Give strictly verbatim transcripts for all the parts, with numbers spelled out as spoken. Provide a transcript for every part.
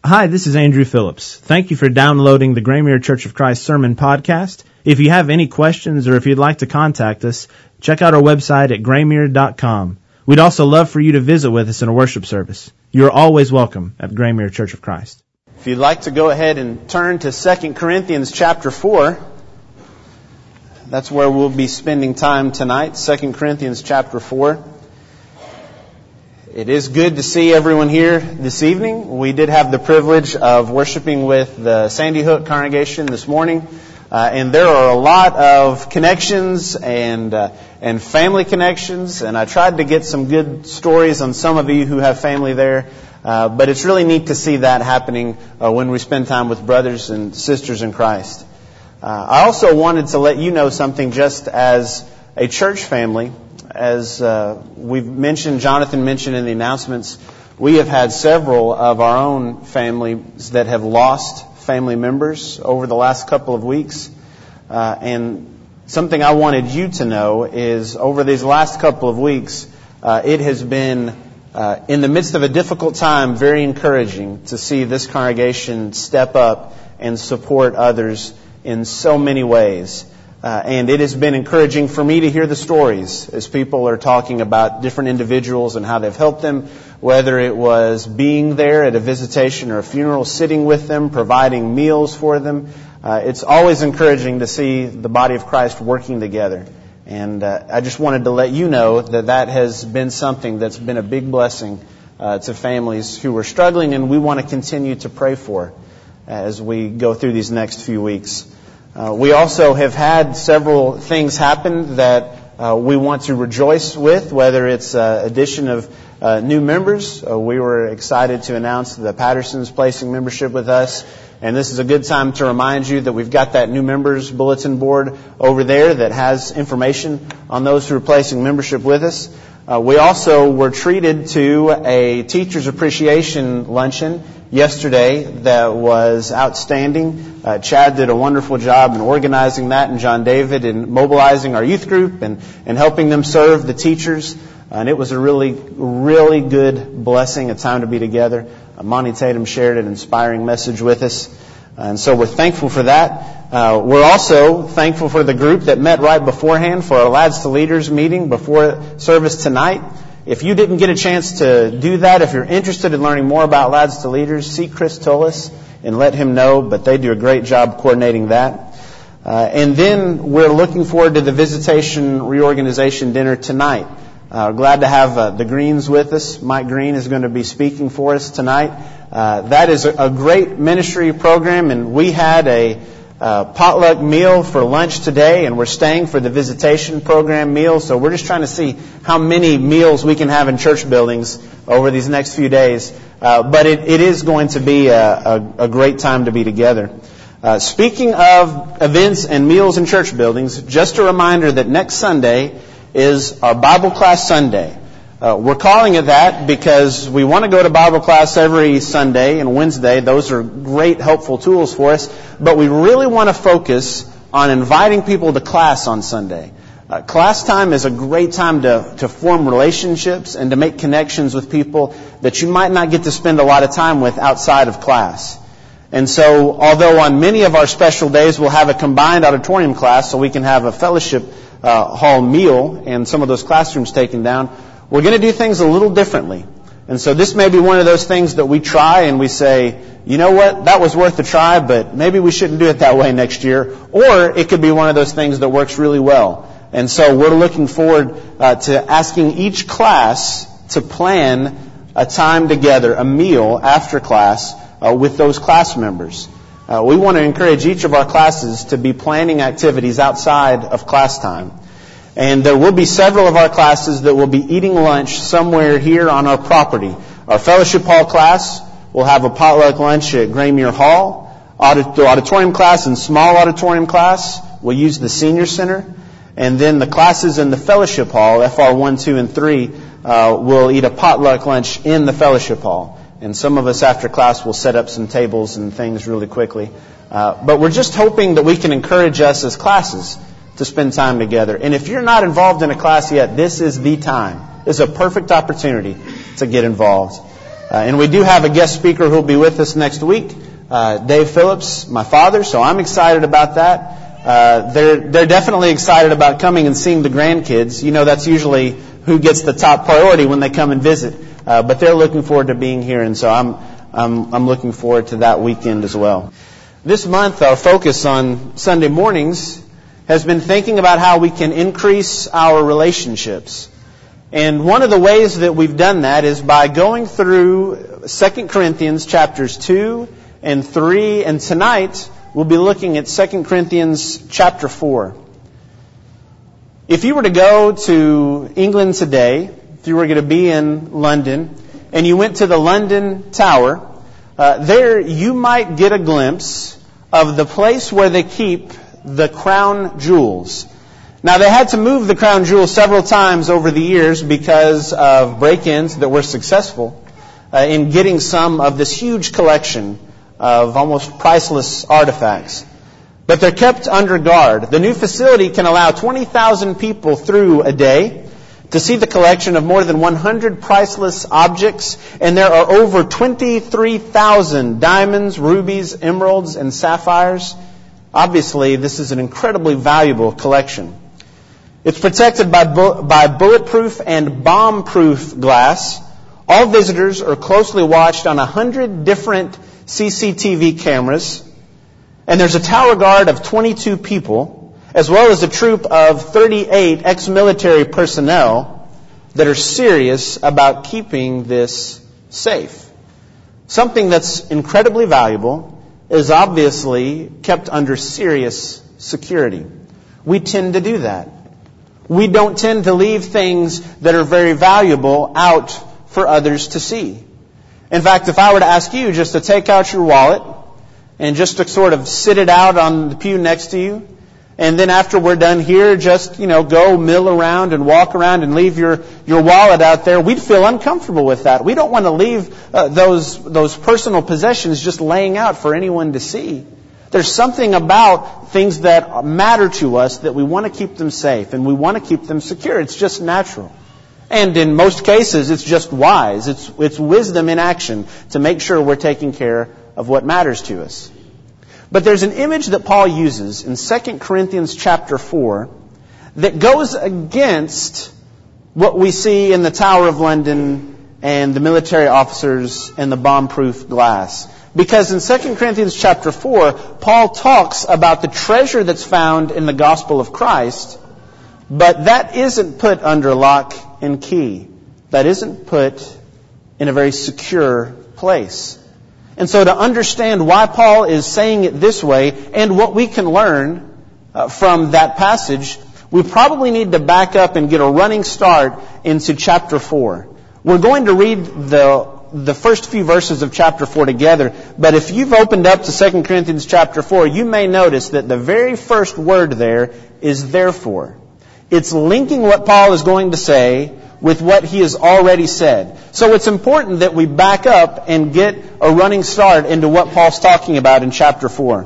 Hi, this is Andrew Phillips. Thank you for downloading the Graymere Church of Christ Sermon Podcast. If you have any questions or if you'd like to contact us, check out our website at graymere dot com. We'd also love for you to visit with us in a worship service. You are always welcome at Graymere Church of Christ. If you'd like to go ahead and turn to Second Corinthians chapter four, that's where we'll be spending time tonight, Second Corinthians chapter four. It is good to see everyone here this evening. We did have the privilege of worshiping with the Sandy Hook congregation this morning. Uh, and there are a lot of connections and uh, and family connections. And I tried to get some good stories on some of you who have family there. Uh, but it's really neat to see that happening uh, when we spend time with brothers and sisters in Christ. Uh, I also wanted to let you know something just as a church family. As uh, we've mentioned, Jonathan mentioned in the announcements, we have had several of our own families that have lost family members over the last couple of weeks. Uh, and something I wanted you to know is over these last couple of weeks, uh, it has been, uh, in the midst of a difficult time, very encouraging to see this congregation step up and support others in so many ways. Uh, and it has been encouraging for me to hear the stories as people are talking about different individuals and how they've helped them, whether it was being there at a visitation or a funeral, sitting with them, providing meals for them. Uh, it's always encouraging to see the body of Christ working together. And uh, I just wanted to let you know that that has been something that's been a big blessing uh, to families who are struggling, and we want to continue to pray for as we go through these next few weeks. Uh, we also have had several things happen that uh, we want to rejoice with, whether it's uh, addition of uh, new members. Uh, we were excited to announce the Pattersons placing membership with us. And this is a good time to remind you that we've got that new members bulletin board over there that has information on those who are placing membership with us. Uh, we also were treated to a teacher's appreciation luncheon yesterday that was outstanding. Uh, Chad did a wonderful job in organizing that, and John David in mobilizing our youth group and, and helping them serve the teachers. And it was a really, really good blessing, a time to be together. Uh, Monty Tatum shared an inspiring message with us. And so we're thankful for that. Uh, we're also thankful for the group that met right beforehand for our Lads to Leaders meeting before service tonight. If you didn't get a chance to do that, if you're interested in learning more about Lads to Leaders, see Chris Tullis and let him know. But they do a great job coordinating that. Uh, and then we're looking forward to the Visitation Reorganization Dinner tonight. Uh, glad to have uh, the Greens with us. Mike Green is going to be speaking for us tonight. Uh, that is a, a great ministry program, and we had a uh, potluck meal for lunch today, and we're staying for the visitation program meal. So we're just trying to see how many meals we can have in church buildings over these next few days. Uh, but it, it is going to be a, a, a great time to be together. Uh, speaking of events and meals in church buildings, just a reminder that next Sunday is our Bible class Sunday. Uh, we're calling it that because we want to go to Bible class every Sunday and Wednesday. Those are great, helpful tools for us. But we really want to focus on inviting people to class on Sunday. Uh, class time is a great time to, to form relationships and to make connections with people that you might not get to spend a lot of time with outside of class. And so, although on many of our special days we'll have a combined auditorium class so we can have a fellowship uh, hall meal and some of those classrooms taken down, we're going to do things a little differently. And so this may be one of those things that we try and we say, you know what, that was worth a try, but maybe we shouldn't do it that way next year. Or it could be one of those things that works really well. And so we're looking forward uh, to asking each class to plan a time together, a meal after class uh, with those class members. Uh, we want to encourage each of our classes to be planning activities outside of class time. And there will be several of our classes that will be eating lunch somewhere here on our property. Our fellowship hall class will have a potluck lunch at Graymere Hall. The auditorium class and small auditorium class will use the senior center. And then the classes in the fellowship hall, F R one, two, and three, uh, will eat a potluck lunch in the fellowship hall. And some of us after class will set up some tables and things really quickly. Uh, but we're just hoping that we can encourage us as classes to spend time together. And if you're not involved in a class yet, this is the time. This is a perfect opportunity to get involved. Uh, and we do have a guest speaker who will be with us next week, uh, Dave Phillips, my father, so I'm excited about that. Uh, they're, they're definitely excited about coming and seeing the grandkids. You know, that's usually who gets the top priority when they come and visit. Uh, but they're looking forward to being here, and so I'm, I'm, I'm looking forward to that weekend as well. This month, our focus on Sunday mornings has been thinking about how we can increase our relationships. And one of the ways that we've done that is by going through Second Corinthians chapters two and three, and tonight we'll be looking at Second Corinthians chapter four. If you were to go to England today, if you were going to be in London, and you went to the London Tower, uh, there you might get a glimpse of the place where they keep the crown jewels. Now, they had to move the crown jewels several times over the years because of break-ins that were successful uh, in getting some of this huge collection of almost priceless artifacts. But they're kept under guard. The new facility can allow twenty thousand people through a day to see the collection of more than one hundred priceless objects, and there are over twenty-three thousand diamonds, rubies, emeralds, and sapphires. Obviously, this is an incredibly valuable collection. It's protected by, bu- by bulletproof and bomb-proof glass. All visitors are closely watched on one hundred different C C T V cameras. And there's a tower guard of twenty-two people, as well as a troop of thirty-eight ex-military personnel that are serious about keeping this safe. Something that's incredibly valuable is obviously kept under serious security. We tend to do that. We don't tend to leave things that are very valuable out for others to see. In fact, if I were to ask you just to take out your wallet and just to sort of sit it out on the pew next to you, and then after we're done here, just, you know, go mill around and walk around and leave your, your wallet out there, we'd feel uncomfortable with that. We don't want to leave uh, those, those personal possessions just laying out for anyone to see. There's something about things that matter to us that we want to keep them safe and we want to keep them secure. It's just natural. And in most cases, it's just wise. It's, it's wisdom in action to make sure we're taking care of what matters to us. But there's an image that Paul uses in Second Corinthians chapter four that goes against what we see in the Tower of London and the military officers and the bomb-proof glass. Because in Second Corinthians chapter four, Paul talks about the treasure that's found in the gospel of Christ, but that isn't put under lock and key. That isn't put in a very secure place. And so to understand why Paul is saying it this way and what we can learn uh, from that passage, we probably need to back up and get a running start into chapter four. We're going to read the the first few verses of chapter four together, but if you've opened up to Second Corinthians chapter four, you may notice that the very first word there is therefore. It's linking what Paul is going to say with what he has already said. So it's important that we back up and get a running start into what Paul's talking about in chapter four.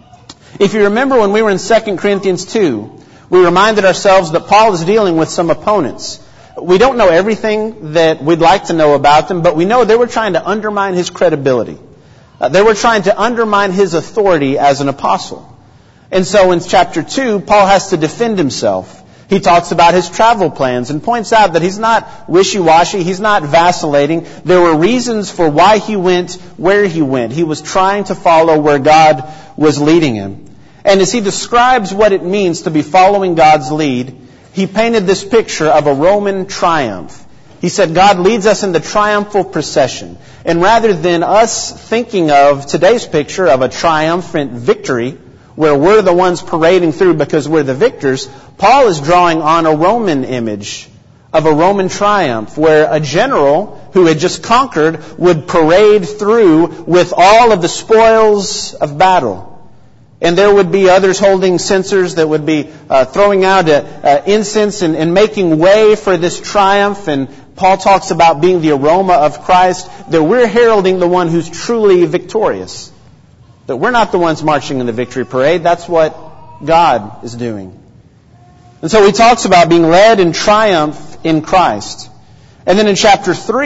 If you remember when we were in Second Corinthians two, we reminded ourselves that Paul is dealing with some opponents. We don't know everything that we'd like to know about them, but we know they were trying to undermine his credibility. Uh, they were trying to undermine his authority as an apostle. And so in chapter two, Paul has to defend himself. He talks about his travel plans and points out that he's not wishy-washy, he's not vacillating. There were reasons for why he went where he went. He was trying to follow where God was leading him. And as he describes what it means to be following God's lead, he painted this picture of a Roman triumph. He said God leads us in the triumphal procession. And rather than us thinking of today's picture of a triumphant victory, where we're the ones parading through because we're the victors, Paul is drawing on a Roman image of a Roman triumph, where a general who had just conquered would parade through with all of the spoils of battle. And there would be others holding censers that would be uh, throwing out uh, uh, incense and, and making way for this triumph. And Paul talks about being the aroma of Christ, that we're heralding the one who's truly victorious. That we're not the ones marching in the victory parade. That's what God is doing. And so he talks about being led in triumph in Christ. And then in chapter three,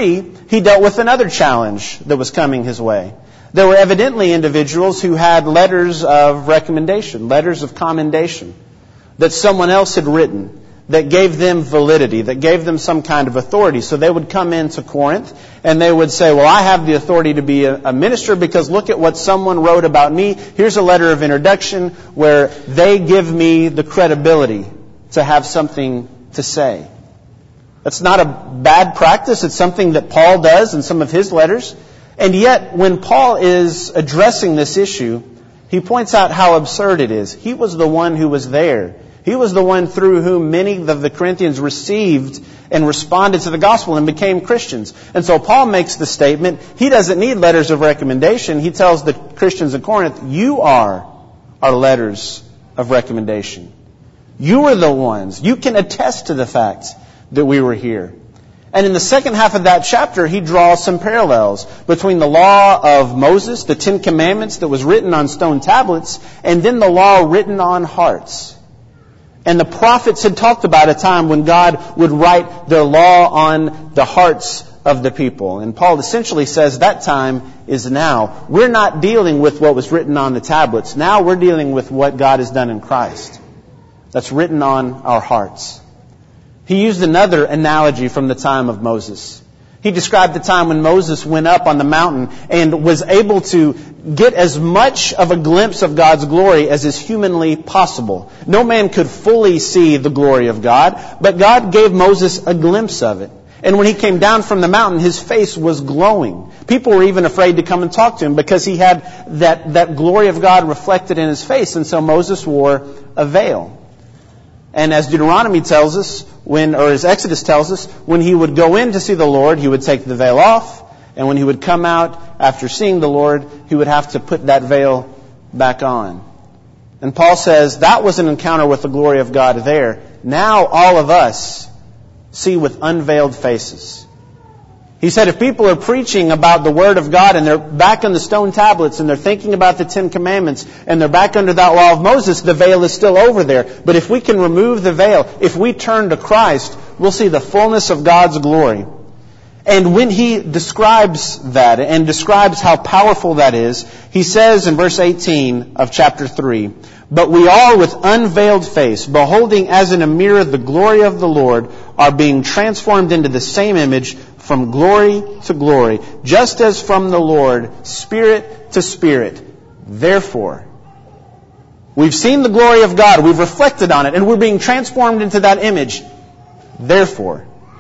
he dealt with another challenge that was coming his way. There were evidently individuals who had letters of recommendation, letters of commendation that someone else had written that gave them validity, that gave them some kind of authority. So they would come into Corinth and they would say, well, I have the authority to be a, a minister because look at what someone wrote about me. Here's a letter of introduction where they give me the credibility to have something to say. That's not a bad practice. It's something that Paul does in some of his letters. And yet, when Paul is addressing this issue, he points out how absurd it is. He was the one who was there. He was the one through whom many of the Corinthians received and responded to the gospel and became Christians. And so Paul makes the statement, he doesn't need letters of recommendation. He tells the Christians in Corinth, you are our letters of recommendation. You are the ones. You can attest to the fact that we were here. And in the second half of that chapter, he draws some parallels between the law of Moses, the Ten Commandments that was written on stone tablets, and then the law written on hearts. And the prophets had talked about a time when God would write their law on the hearts of the people. And Paul essentially says that time is now. We're not dealing with what was written on the tablets. Now we're dealing with what God has done in Christ. That's written on our hearts. He used another analogy from the time of Moses. He described the time when Moses went up on the mountain and was able to get as much of a glimpse of God's glory as is humanly possible. No man could fully see the glory of God, but God gave Moses a glimpse of it. And when he came down from the mountain, his face was glowing. People were even afraid to come and talk to him because he had that, that glory of God reflected in his face. And so Moses wore a veil. And as Deuteronomy tells us, when, or as Exodus tells us, when he would go in to see the Lord, he would take the veil off. And when he would come out after seeing the Lord, he would have to put that veil back on. And Paul says that was an encounter with the glory of God there. Now all of us see with unveiled faces. He said if people are preaching about the Word of God and they're back on the stone tablets and they're thinking about the Ten Commandments and they're back under that law of Moses, the veil is still over there. But if we can remove the veil, if we turn to Christ, we'll see the fullness of God's glory. And when he describes that and describes how powerful that is, he says in verse eighteen of chapter three, but we all with unveiled face, beholding as in a mirror the glory of the Lord, are being transformed into the same image from glory to glory, just as from the Lord, spirit to spirit. Therefore, we've seen the glory of God, we've reflected on it, and we're being transformed into that image. Therefore,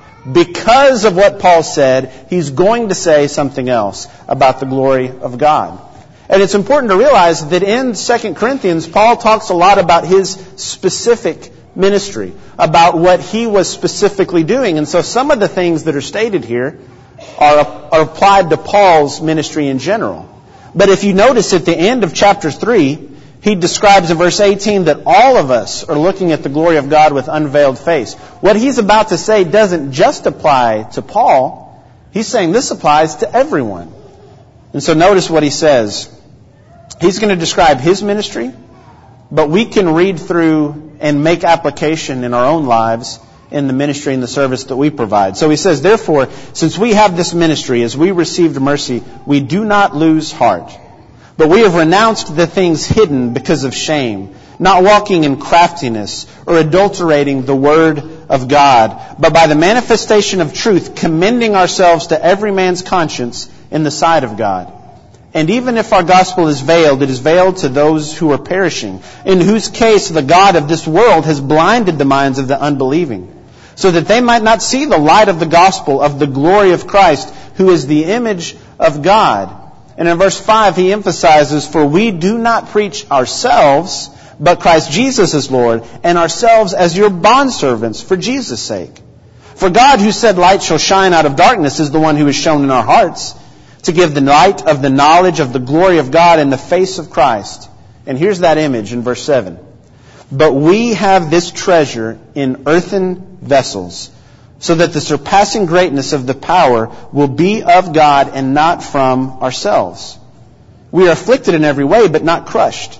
because of what Paul said, he's going to say something else about the glory of God. And it's important to realize that in Second Corinthians, Paul talks a lot about his specific ministry, about what he was specifically doing. And so some of the things that are stated here are, are applied to Paul's ministry in general. But if you notice at the end of chapter three, he describes in verse eighteen that all of us are looking at the glory of God with unveiled face. What he's about to say doesn't just apply to Paul. He's saying this applies to everyone. And so notice what he says. He's going to describe his ministry, but we can read through and make application in our own lives in the ministry and the service that we provide. So he says, therefore, since we have this ministry, as we received mercy, we do not lose heart. But we have renounced the things hidden because of shame, not walking in craftiness or adulterating the word of God, but by the manifestation of truth, commending ourselves to every man's conscience in the sight of God. And even if our gospel is veiled, it is veiled to those who are perishing, in whose case the God of this world has blinded the minds of the unbelieving, so that they might not see the light of the gospel of the glory of Christ, who is the image of God. And in verse five, he emphasizes, for we do not preach ourselves, but Christ Jesus as Lord, and ourselves as your bondservants for Jesus' sake. For God, who said light shall shine out of darkness, is the one who is shown in our hearts, to give the light of the knowledge of the glory of God in the face of Christ. And here's that image in verse seven. But we have this treasure in earthen vessels, so that the surpassing greatness of the power will be of God and not from ourselves. We are afflicted in every way, but not crushed,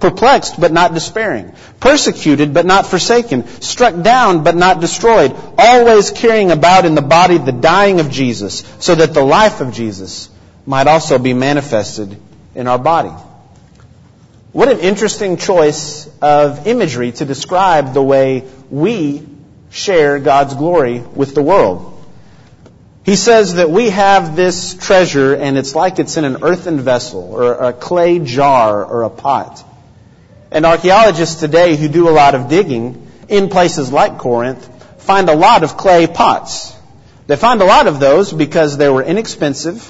perplexed but not despairing, persecuted but not forsaken, struck down but not destroyed, always carrying about in the body the dying of Jesus, so that the life of Jesus might also be manifested in our body. What an interesting choice of imagery to describe the way we share God's glory with the world. He says that we have this treasure and it's like it's in an earthen vessel or a clay jar or a pot. And archaeologists today who do a lot of digging in places like Corinth find a lot of clay pots. They find a lot of those because they were inexpensive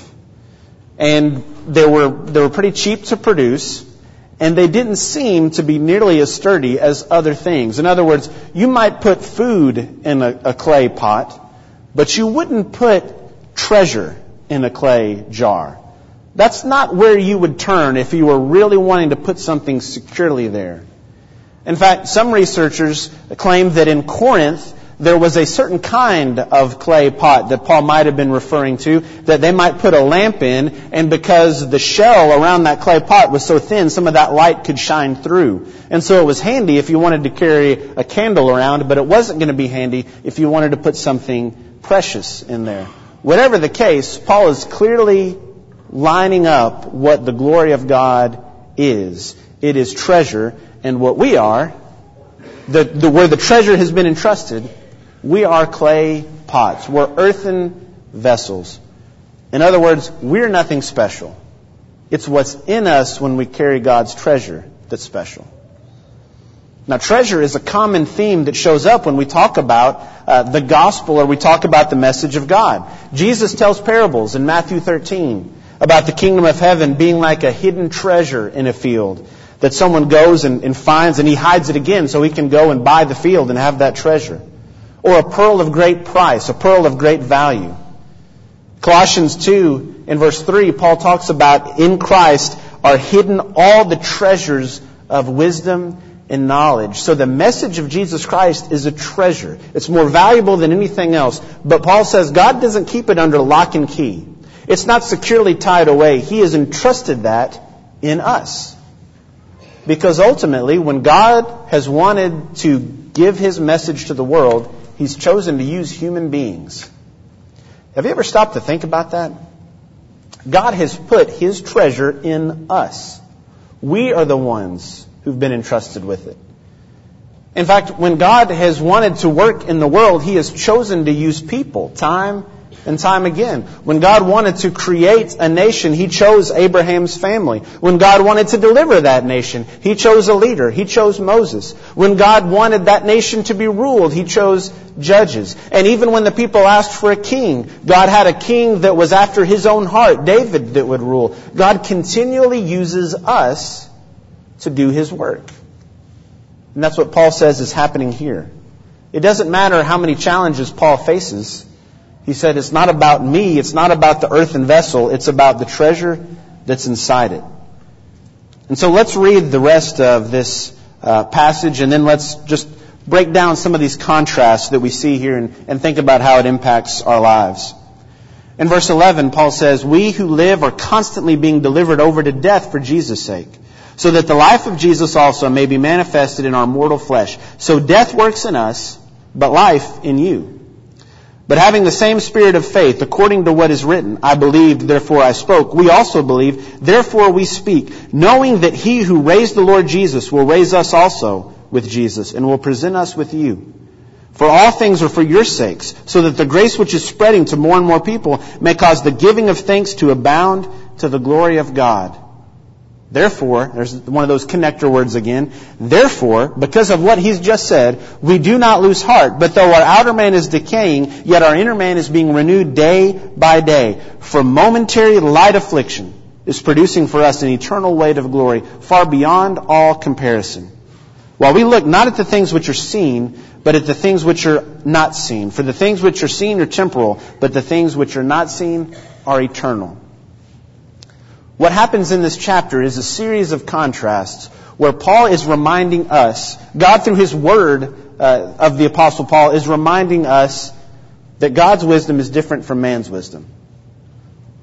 and they were they were pretty cheap to produce, and they didn't seem to be nearly as sturdy as other things. In other words, you might put food in a, a clay pot, but you wouldn't put treasure in a clay jar. That's not where you would turn if you were really wanting to put something securely there. In fact, some researchers claim that in Corinth, there was a certain kind of clay pot that Paul might have been referring to that they might put a lamp in, and because the shell around that clay pot was so thin, some of that light could shine through. And so it was handy if you wanted to carry a candle around, but it wasn't going to be handy if you wanted to put something precious in there. Whatever the case, Paul is clearly lining up what the glory of God is. It is treasure, and what we are, the, the where the treasure has been entrusted, we are clay pots. We're earthen vessels. In other words, we're nothing special. It's what's in us when we carry God's treasure that's special. Now, treasure is a common theme that shows up when we talk about uh, the gospel or we talk about the message of God. Jesus tells parables in Matthew thirteen about the kingdom of heaven being like a hidden treasure in a field that someone goes and, and finds, and he hides it again so he can go and buy the field and have that treasure. Or a pearl of great price, a pearl of great value. Colossians two, in verse three, Paul talks about in Christ are hidden all the treasures of wisdom and knowledge. So the message of Jesus Christ is a treasure. It's more valuable than anything else. But Paul says God doesn't keep it under lock and key. It's not securely tied away. He has entrusted that in us. Because ultimately, when God has wanted to give His message to the world, He's chosen to use human beings. Have you ever stopped to think about that? God has put His treasure in us. We are the ones who've been entrusted with it. In fact, when God has wanted to work in the world, He has chosen to use people time and time again. When God wanted to create a nation, He chose Abraham's family. When God wanted to deliver that nation, He chose a leader. He chose Moses. When God wanted that nation to be ruled, He chose judges. And even when the people asked for a king, God had a king that was after His own heart, David, that would rule. God continually uses us to do His work. And that's what Paul says is happening here. It doesn't matter how many challenges Paul faces. He said, it's not about me, it's not about the earthen vessel, it's about the treasure that's inside it. And so let's read the rest of this uh, passage, and then let's just break down some of these contrasts that we see here and, and think about how it impacts our lives. In verse eleven, Paul says, we who live are constantly being delivered over to death for Jesus' sake, so that the life of Jesus also may be manifested in our mortal flesh. So death works in us, but life in you. But having the same spirit of faith, according to what is written, I believed, therefore I spoke. We also believe, therefore we speak, knowing that He who raised the Lord Jesus will raise us also with Jesus and will present us with you. For all things are for your sakes, so that the grace which is spreading to more and more people may cause the giving of thanks to abound to the glory of God. Therefore, there's one of those connector words again. Therefore, because of what he's just said, we do not lose heart. But though our outer man is decaying, yet our inner man is being renewed day by day. For momentary light affliction is producing for us an eternal weight of glory far beyond all comparison. While we look not at the things which are seen, but at the things which are not seen. For the things which are seen are temporal, but the things which are not seen are eternal. What happens in this chapter is a series of contrasts where Paul is reminding us, God through His word uh, of the Apostle Paul is reminding us that God's wisdom is different from man's wisdom.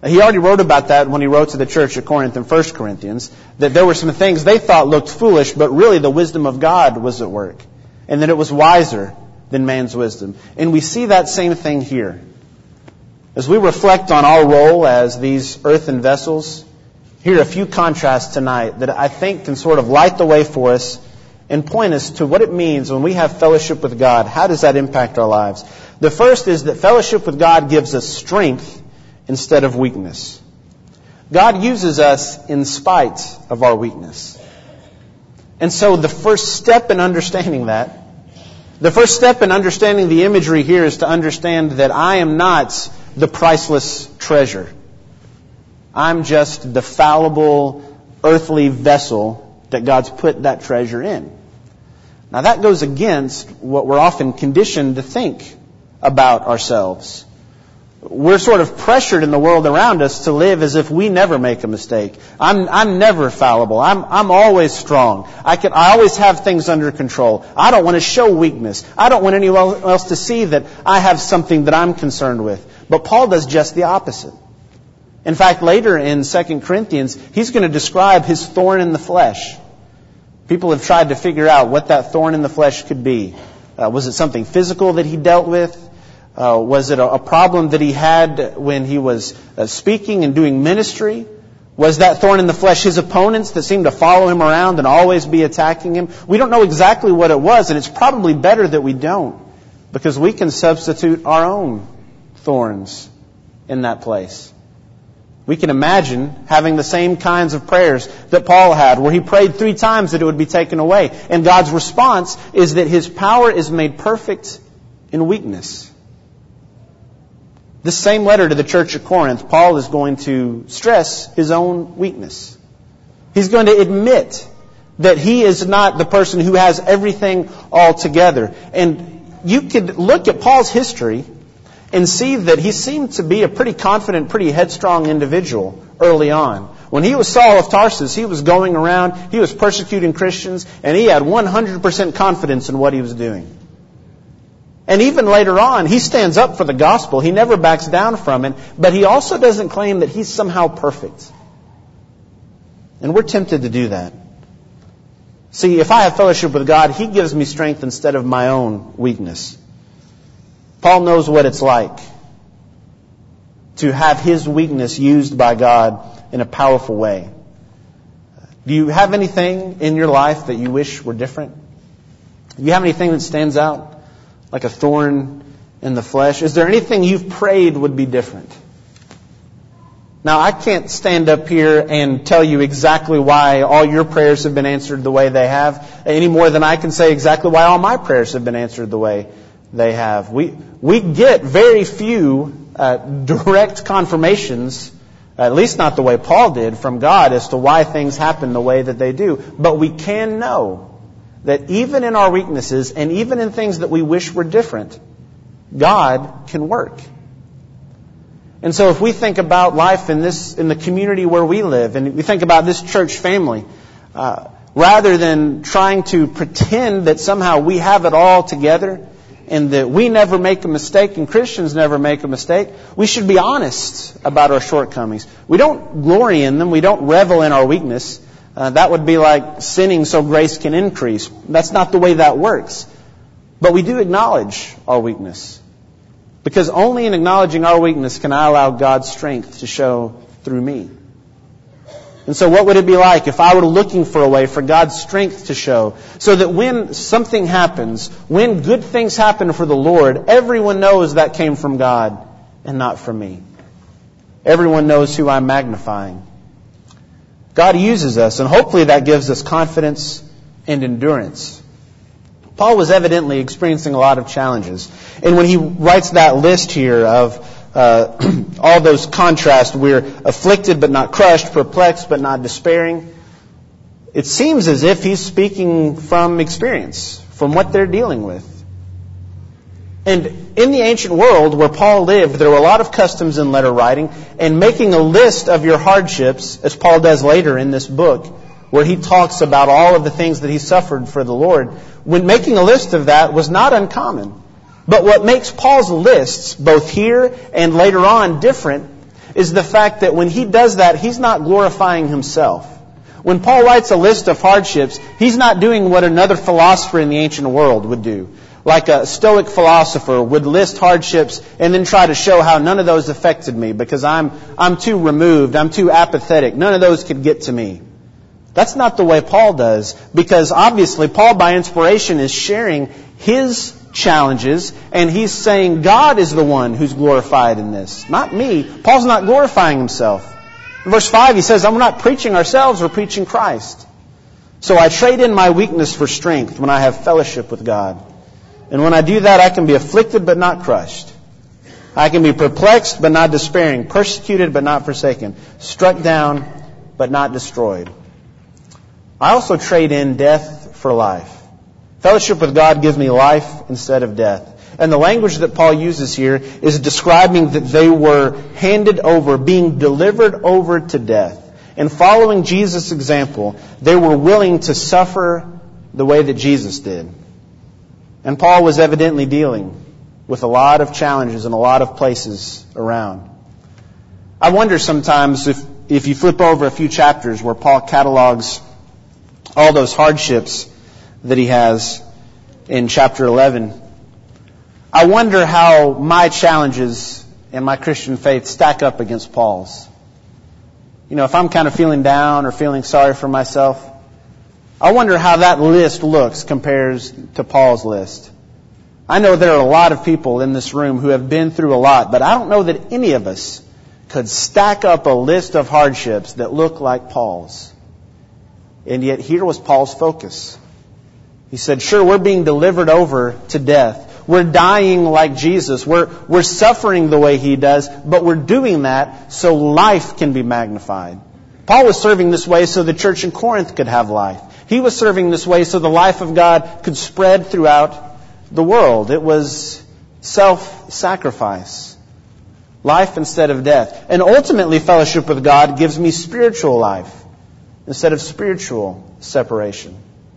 He already wrote about that when he wrote to the church at Corinth in First Corinthians, that there were some things they thought looked foolish, but really the wisdom of God was at work, and that it was wiser than man's wisdom. And we see that same thing here. As we reflect on our role as these earthen vessels, here are a few contrasts tonight that I think can sort of light the way for us and point us to what it means when we have fellowship with God. How does that impact our lives? The first is that fellowship with God gives us strength instead of weakness. God uses us in spite of our weakness. And so the first step in understanding that, the first step in understanding the imagery here is to understand that I am not the priceless treasure. I'm just the fallible, earthly vessel that God's put that treasure in. Now that goes against what we're often conditioned to think about ourselves. We're sort of pressured in the world around us to live as if we never make a mistake. I'm, I'm never fallible. I'm, I'm always strong. I can, I always have things under control. I don't want to show weakness. I don't want anyone else to see that I have something that I'm concerned with. But Paul does just the opposite. In fact, later in Second Corinthians, he's going to describe his thorn in the flesh. People have tried to figure out what that thorn in the flesh could be. Uh, was it something physical that he dealt with? Uh, was it a, a problem that he had when he was uh, speaking and doing ministry? Was that thorn in the flesh his opponents that seemed to follow him around and always be attacking him? We don't know exactly what it was, and it's probably better that we don't, because we can substitute our own thorns in that place. We can imagine having the same kinds of prayers that Paul had, where he prayed three times that it would be taken away. And God's response is that His power is made perfect in weakness. This same letter to the church at Corinth, Paul is going to stress his own weakness. He's going to admit that he is not the person who has everything all together. And you could look at Paul's history and see that he seemed to be a pretty confident, pretty headstrong individual early on. When he was Saul of Tarsus, he was going around, he was persecuting Christians, and he had one hundred percent confidence in what he was doing. And even later on, he stands up for the gospel. He never backs down from it, but he also doesn't claim that he's somehow perfect. And we're tempted to do that. See, if I have fellowship with God, He gives me strength instead of my own weakness. Paul knows what it's like to have his weakness used by God in a powerful way. Do you have anything in your life that you wish were different? Do you have anything that stands out like a thorn in the flesh? Is there anything you've prayed would be different? Now, I can't stand up here and tell you exactly why all your prayers have been answered the way they have, any more than I can say exactly why all my prayers have been answered the way they have. We we get very few uh, direct confirmations, at least not the way Paul did, from God as to why things happen the way that they do. But we can know that even in our weaknesses and even in things that we wish were different, God can work. And so if we think about life in this in the community where we live, and we think about this church family, uh, rather than trying to pretend that somehow we have it all together and that we never make a mistake and Christians never make a mistake, we should be honest about our shortcomings. We don't glory in them. We don't revel in our weakness. Uh, that would be like sinning so grace can increase. That's not the way that works. But we do acknowledge our weakness. Because only in acknowledging our weakness can I allow God's strength to show through me. And so what would it be like if I were looking for a way for God's strength to show, so that when something happens, when good things happen for the Lord, everyone knows that came from God and not from me. Everyone knows who I'm magnifying. God uses us, and hopefully that gives us confidence and endurance. Paul was evidently experiencing a lot of challenges. And when he writes that list here of uh, all those contrasts, we're afflicted but not crushed, perplexed but not despairing, it seems as if he's speaking from experience, from what they're dealing with. And in the ancient world where Paul lived, there were a lot of customs in letter writing, and making a list of your hardships, as Paul does later in this book, where he talks about all of the things that he suffered for the Lord, when making a list of that was not uncommon. But what makes Paul's lists, both here and later on, different is the fact that when he does that, he's not glorifying himself. When Paul writes a list of hardships, he's not doing what another philosopher in the ancient world would do. Like a Stoic philosopher would list hardships and then try to show how none of those affected me because I'm, I'm too removed, I'm too apathetic. None of those could get to me. That's not the way Paul does, because obviously Paul, by inspiration, is sharing his challenges, and he's saying God is the one who's glorified in this, not me. Paul's not glorifying himself. In verse five, he says, I'm not preaching ourselves, we're preaching Christ. So I trade in my weakness for strength when I have fellowship with God. And when I do that, I can be afflicted but not crushed. I can be perplexed but not despairing, persecuted but not forsaken, struck down but not destroyed. I also trade in death for life. Fellowship with God gives me life instead of death. And the language that Paul uses here is describing that they were handed over, being delivered over to death. And following Jesus' example, they were willing to suffer the way that Jesus did. And Paul was evidently dealing with a lot of challenges in a lot of places around. I wonder sometimes if, if you flip over a few chapters where Paul catalogs all those hardships that he has in chapter eleven, I wonder how my challenges in my Christian faith stack up against Paul's. You know, if I'm kind of feeling down or feeling sorry for myself, I wonder how that list looks compares to Paul's list. I know there are a lot of people in this room who have been through a lot, but I don't know that any of us could stack up a list of hardships that look like Paul's. And yet here was Paul's focus. He said, sure, we're being delivered over to death. We're dying like Jesus. We're, we're suffering the way He does, but we're doing that so life can be magnified. Paul was serving this way so the church in Corinth could have life. He was serving this way so the life of God could spread throughout the world. It was self-sacrifice. Life instead of death. And ultimately, fellowship with God gives me spiritual life instead of spiritual separation.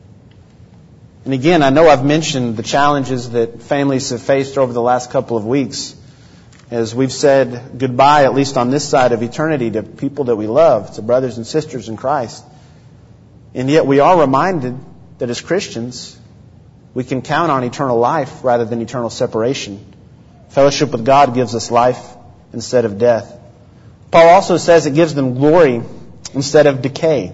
And again, I know I've mentioned the challenges that families have faced over the last couple of weeks as we've said goodbye, at least on this side of eternity, to people that we love, to brothers and sisters in Christ. And yet we are reminded that as Christians, we can count on eternal life rather than eternal separation. Fellowship with God gives us life instead of death. Paul also says it gives them glory instead of decay.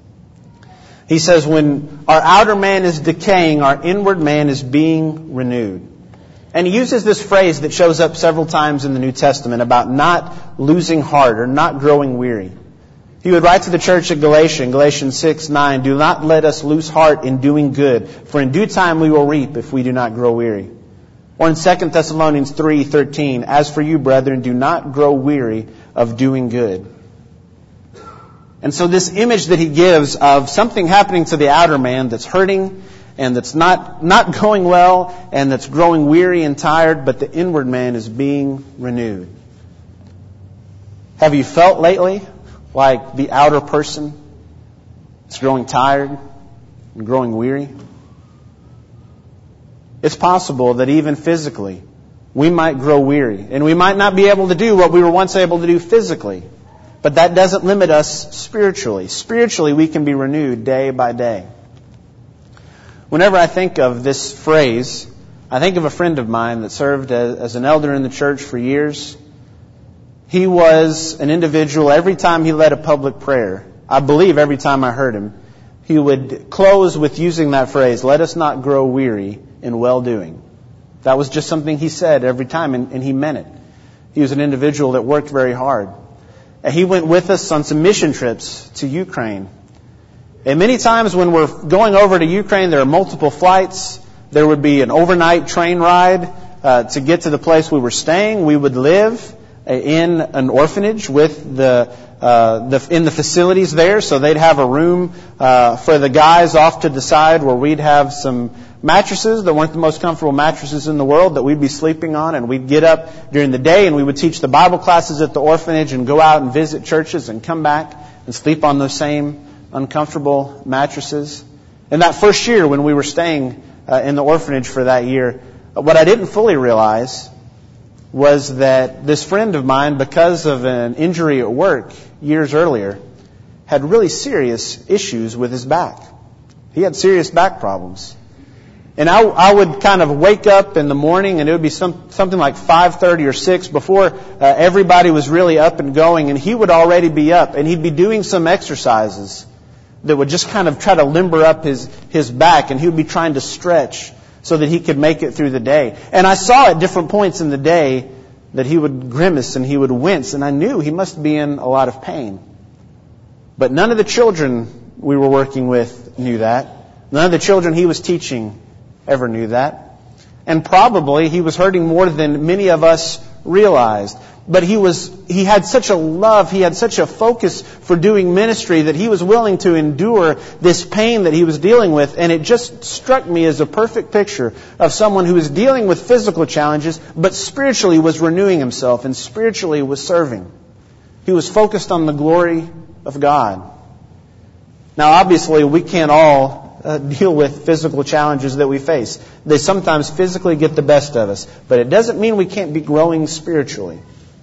He says when our outer man is decaying, our inward man is being renewed. And he uses this phrase that shows up several times in the New Testament about not losing heart or not growing weary. He would write to the church at Galatia, in Galatians six nine, do not let us lose heart in doing good, for in due time we will reap if we do not grow weary. Or in Second Thessalonians three thirteen, as for you, brethren, do not grow weary of doing good. And so this image that he gives of something happening to the outer man that's hurting and that's not, not going well and that's growing weary and tired, but the inward man is being renewed. Have you felt lately like the outer person is growing tired and growing weary? It's possible that even physically we might grow weary and we might not be able to do what we were once able to do physically. But that doesn't limit us spiritually. Spiritually, we can be renewed day by day. Whenever I think of this phrase, I think of a friend of mine that served as, as an elder in the church for years. He was an individual, every time he led a public prayer, I believe every time I heard him, he would close with using that phrase, let us not grow weary in well-doing. That was just something he said every time, and, and he meant it. He was an individual that worked very hard. He went with us on some mission trips to Ukraine. And many times when we're going over to Ukraine, there are multiple flights. There would be an overnight train ride uh, to get to the place we were staying. We would live in an orphanage with the, uh, the in the facilities there. So they'd have a room uh, for the guys off to the side where we'd have some mattresses that weren't the most comfortable mattresses in the world that we'd be sleeping on, and we'd get up during the day and we would teach the Bible classes at the orphanage and go out and visit churches and come back and sleep on those same uncomfortable mattresses. And that first year when we were staying uh, in the orphanage for that year, what I didn't fully realize was that this friend of mine, because of an injury at work years earlier, had really serious issues with his back. He had serious back problems. And I, I would kind of wake up in the morning, and it would be some, something like five thirty or six before uh, everybody was really up and going, and he would already be up, and he'd be doing some exercises that would just kind of try to limber up his, his back, and he would be trying to stretch so that he could make it through the day. And I saw at different points in the day that he would grimace and he would wince, and I knew he must be in a lot of pain. But none of the children we were working with knew that. None of the children he was teaching ever knew that. And probably he was hurting more than many of us realized. But he was, he had such a love, he had such a focus for doing ministry that he was willing to endure this pain that he was dealing with. And it just struck me as a perfect picture of someone who was dealing with physical challenges, but spiritually was renewing himself and spiritually was serving. He was focused on the glory of God. Now, obviously, we can't all uh, deal with physical challenges that we face. They sometimes physically get the best of us, but it doesn't mean we can't be growing spiritually.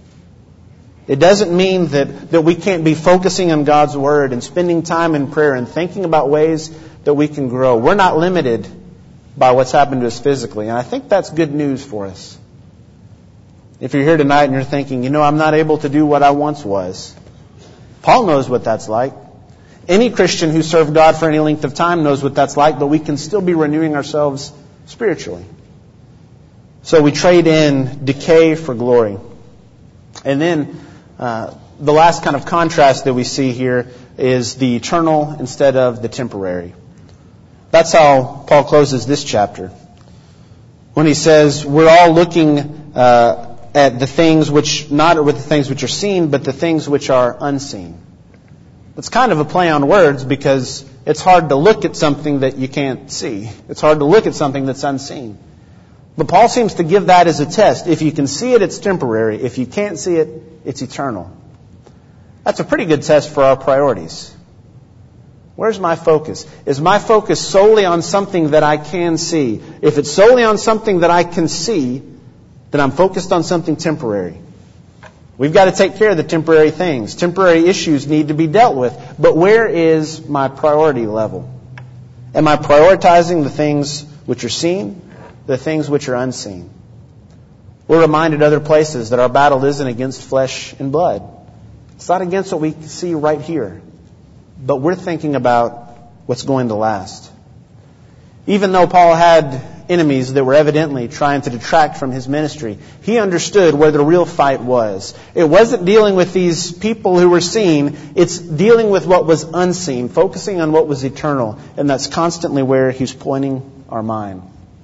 It doesn't mean that, that we can't be focusing on God's Word and spending time in prayer and thinking about ways that we can grow. We're not limited by what's happened to us physically, and I think that's good news for us. If you're here tonight and you're thinking, you know, I'm not able to do what I once was, Paul knows what that's like. Any Christian who served God for any length of time knows what that's like, but we can still be renewing ourselves spiritually. So we trade in decay for glory. And then uh, the last kind of contrast that we see here is the eternal instead of the temporary. That's how Paul closes this chapter. When he says, we're all looking uh, at the things which, not with the things which are seen, but the things which are unseen. It's kind of a play on words because it's hard to look at something that you can't see. It's hard to look at something that's unseen. But Paul seems to give that as a test. If you can see it, it's temporary. If you can't see it, it's eternal. That's a pretty good test for our priorities. Where's my focus? Is my focus solely on something that I can see? If it's solely on something that I can see, then I'm focused on something temporary. We've got to take care of the temporary things. Temporary issues need to be dealt with. But where is my priority level? Am I prioritizing the things which are seen, the things which are unseen? We're reminded other places that our battle isn't against flesh and blood. It's not against what we see right here. But we're thinking about what's going to last. Even though Paul had enemies that were evidently trying to detract from his ministry, he understood where the real fight was. It wasn't dealing with these people who were seen. It's dealing with what was unseen, focusing on what was eternal. And that's constantly where he's pointing our mind.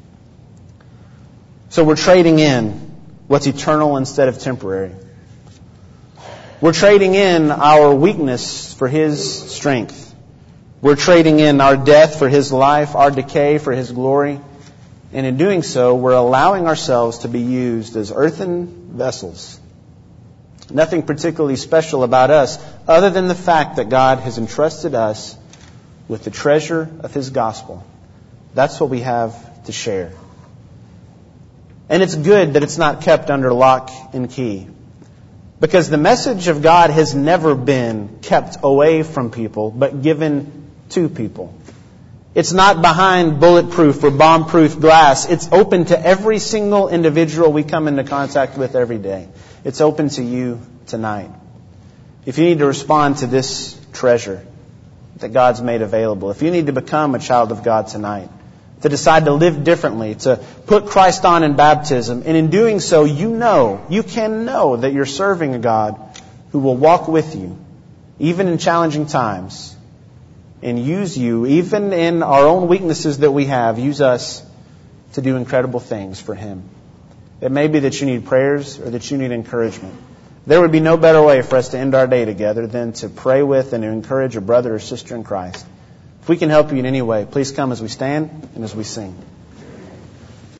So we're trading in what's eternal instead of temporary. We're trading in our weakness for His strength. We're trading in our death for His life, our decay for His glory. And in doing so, we're allowing ourselves to be used as earthen vessels. Nothing particularly special about us other than the fact that God has entrusted us with the treasure of His gospel. That's what we have to share. And it's good that it's not kept under lock and key. Because the message of God has never been kept away from people, but given to people. It's not behind bulletproof or bomb-proof glass. It's open to every single individual we come into contact with every day. It's open to you tonight. If you need to respond to this treasure that God's made available, if you need to become a child of God tonight, to decide to live differently, to put Christ on in baptism, and in doing so, you know, you can know that you're serving a God who will walk with you, even in challenging times, and use you, even in our own weaknesses that we have, use us to do incredible things for Him. It may be that you need prayers or that you need encouragement. There would be no better way for us to end our day together than to pray with and to encourage a brother or sister in Christ. If we can help you in any way, please come as we stand and as we sing.